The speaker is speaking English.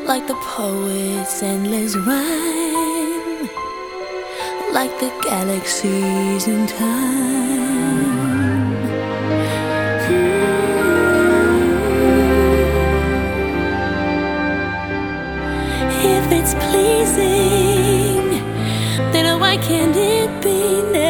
like the poet's endless rhyme, like the galaxies in time. If it's pleasing, then why can't it be now?